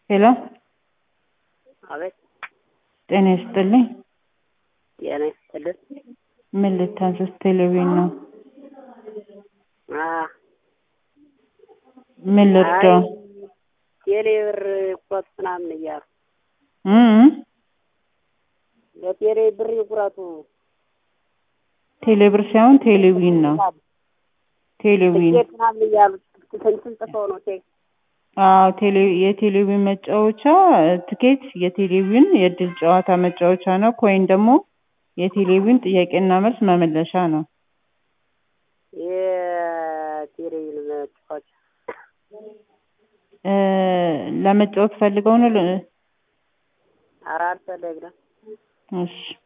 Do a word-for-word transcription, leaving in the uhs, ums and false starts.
ሄሎ አቤት። ጤና ይስጥልኝ። ጤና ይስጥልኝ። ምን ልታዘዝ? ቴሌቪዥን ነው። አ ምን ልርዳው? ቴሌብር ቁረጥ ምናምን እያሉ እም ለቴሌ ብር ይቁረጡ። ቴሌብር ሳይሆን ቴሌቪዥን ነው። ቴሌቪዥን ትኬት ምናምን እያሉ እንትን ጽፈው ነው ቴክ አዎ ቴሌ የቴሌቪዥን መጫወቻ ትኬት የቴሌቪዥን የእድል ጨዋታ መጫወቻ ነው። ኮይን ደግሞ የቴሌቪዥን ጥያቄና መልስ መመለሻ ነው። የቴሌቪዥን መጫወቻ እ ለመጫወት ፈልገው ነው። አራት ፈለግና እሺ